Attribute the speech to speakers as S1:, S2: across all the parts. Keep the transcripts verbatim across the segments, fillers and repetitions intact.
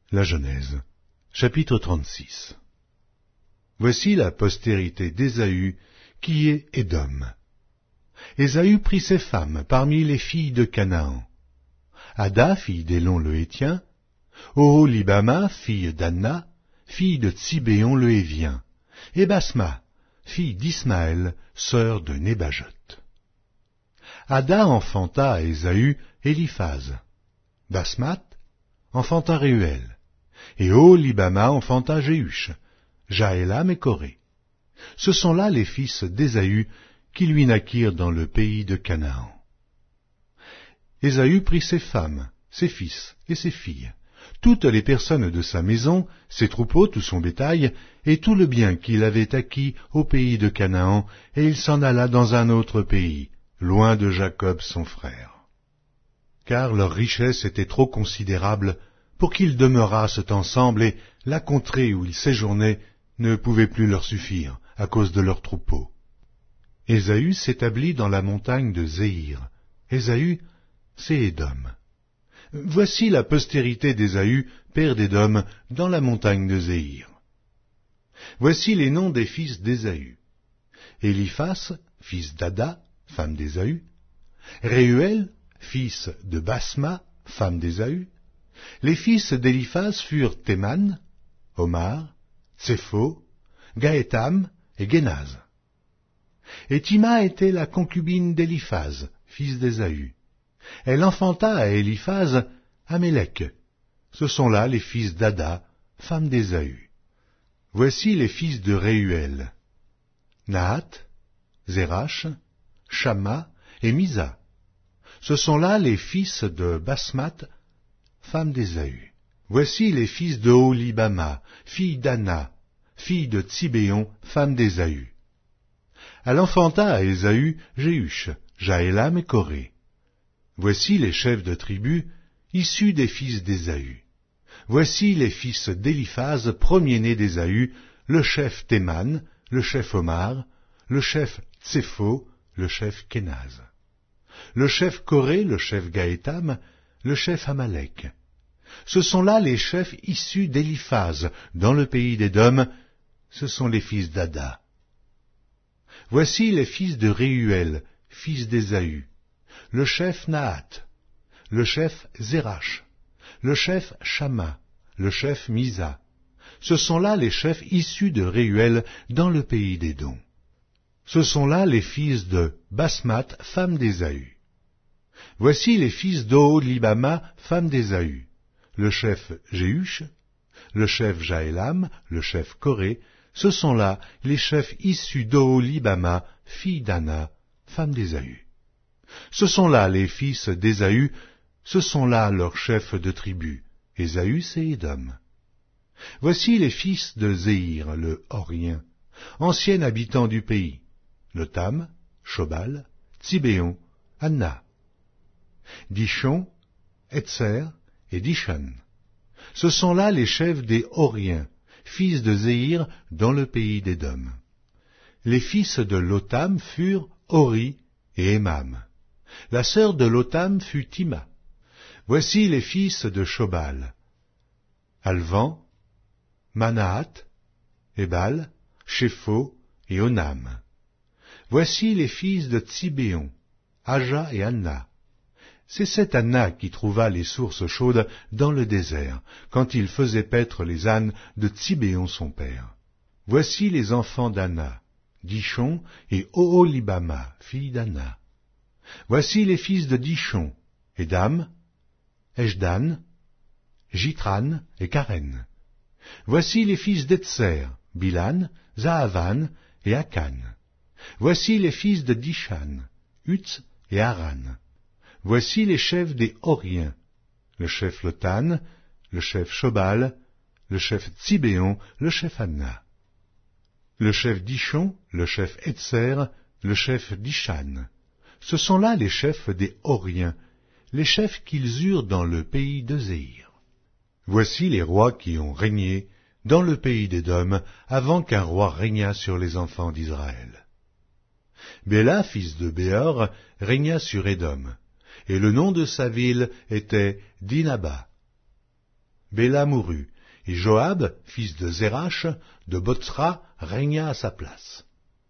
S1: La Genèse, chapitre trente-six. Voici la postérité d'Ésaü, qui est Édom. Ésaü prit ses femmes parmi les filles de Canaan. Ada, fille d'Élon le Hétien, Oholibama, fille d'Anna, fille de Tsibéon le Hévien, et Basma, fille d'Ismaël, sœur de Nébajot. Ada enfanta à Ésaü Éliphaz. Basmat enfanta Réuel, et Oholibama enfanta Jéhush, Jaélam et Coré. Ce sont là les fils d'Ésaü qui lui naquirent dans le pays de Canaan. Ésaü prit ses femmes, ses fils et ses filles, toutes les personnes de sa maison, ses troupeaux, tout son bétail, et tout le bien qu'il avait acquis au pays de Canaan, et il s'en alla dans un autre pays, loin de Jacob son frère. Car leur richesse était trop considérable pour qu'ils demeurassent ensemble, et la contrée où ils séjournaient ne pouvait plus leur suffire à cause de leurs troupeaux. Ésaü s'établit dans la montagne de Séhir. Ésaü, c'est Édom. Voici la postérité d'Ésaü, père d'Édom, dans la montagne de Séhir. Voici les noms des fils d'Ésaü. Éliphaz, fils d'Ada, femme d'Ésaü. Réuel, fils de Basma, femme d'Ésaü. Les fils d'Éliphaz furent Théman, Omar, Tsépho, Gaétam et Génaz. Et Tima était la concubine d'Éliphaz, fils d'Ésaü. Elle enfanta à Éliphaz Amélec. Ce sont là les fils d'Ada, femme d'Ésaü. Voici les fils de Réuel. Nahat, Zérach, Shamma et Misa. Ce sont là les fils de Basmat, femme d'Ésaü. Voici les fils de Oholibama, fille d'Anna, fille de Tsibéon, femme d'Ésaü. Elle enfanta à Ésaü Jéhush, Jaélam et Coré. Voici les chefs de tribus, issus des fils d'Ésaü. Voici les fils d'Éliphaz, premier-né d'Ésaü, le chef Théman, le chef Omar, le chef Tsépho, le chef Kénaz. Le chef Coré, le chef Gaétam, le chef Amalek. Ce sont là les chefs issus d'Éliphaz, dans le pays d'Édom, ce sont les fils d'Ada. Voici les fils de Réuel, fils d'Ésaü, le chef Nahat, le chef Zérach, le chef Shamma, le chef Misa. Ce sont là les chefs issus de Réuel dans le pays d'Édom. Ce sont là les fils de Basmat, femme d'Ésaü. Voici les fils d'Oholibama, femme d'Ésaü, le chef Jéhush, le chef Jaélam, le chef Coré. Ce sont là les chefs issus d'Oholibama, fille d'Anna, femme d'Ésaü. Ce sont là les fils d'Ésaü, ce sont là leurs chefs de tribu. Ésaü, c'est Édom. Voici les fils de Séhir, le Horien, ancien habitant du pays, Lotam, Shobal, Tsibéon, Anna. Dishon, Etzer et Dishan. Ce sont là les chefs des Horiens, fils de Séhir, dans le pays d'Édom. Les fils de Lotam furent Hori et Émam. La sœur de Lotam fut Tima. Voici les fils de Shobal. Alvan, Manahat, Ebal, Shépho et Onam. Voici les fils de Tsibéon, Aja et Anna. C'est cette Anna qui trouva les sources chaudes dans le désert, quand il faisait paître les ânes de Tsibéon son père. Voici les enfants d'Anna, Dishon et Oholibama, fille d'Anna. Voici les fils de Dishon, Édam, Eshdan, Jitran et Karen. Voici les fils d'Etzer, Bilan, Zahavan et Akan. Voici les fils de Dishan, Utz et Aran. Voici les chefs des Horiens, le chef Lotan, le chef Shobal, le chef Tsibéon, le chef Anna. Le chef Dishon, le chef Etzer, le chef Dishan. Ce sont là les chefs des Horiens, les chefs qu'ils eurent dans le pays de Séhir. Voici les rois qui ont régné dans le pays d'Édom avant qu'un roi régnât sur les enfants d'Israël. Béla, fils de Béor, régna sur Édom, et le nom de sa ville était Dinaba. Béla mourut, et Joab, fils de Zérach, de Botsra, régna à sa place.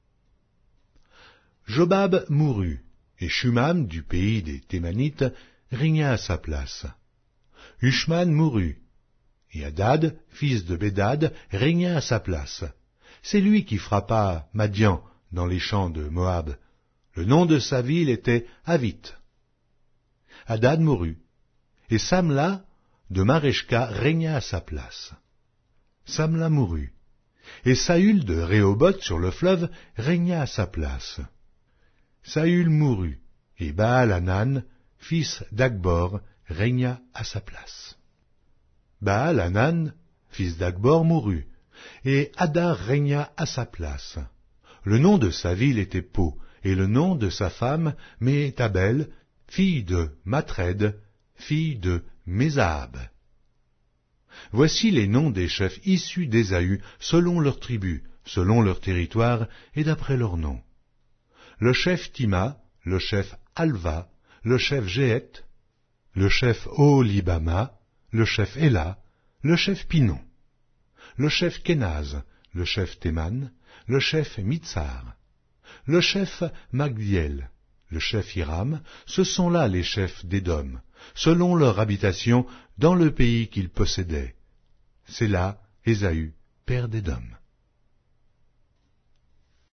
S1: Jobab mourut, et Shumam, du pays des Thémanites, régna à sa place. Ushman mourut, et Hadad, fils de Bédad, régna à sa place. C'est lui qui frappa Madian dans les champs de Moab. Le nom de sa ville était Avit. Hadad mourut, et Samla de Mareshka régna à sa place. Samla mourut, et Saül de Rehoboth sur le fleuve régna à sa place. Saül mourut, et Baal-Hanan, fils d'Akbor, régna à sa place. Baal-Hanan, fils d'Akbor, mourut, et Hadar régna à sa place. Le nom de sa ville était Po, et le nom de sa femme, Méhétabel, fille de Matred, fille de Mézahab. Voici les noms des chefs issus d'Ésaü, selon leurs tribus, selon leur territoire, et d'après leurs noms. Le chef Tima, le chef Alva, le chef Jéhet, le chef Oholibama, le chef Éla, le chef Pinon, le chef Kenaz, le chef Théman, le chef Mitsar, le chef Magdiel, le chef Hiram, ce sont là les chefs d'Édom, selon leur habitation dans le pays qu'ils possédaient. C'est là Ésaü, père d'Édom.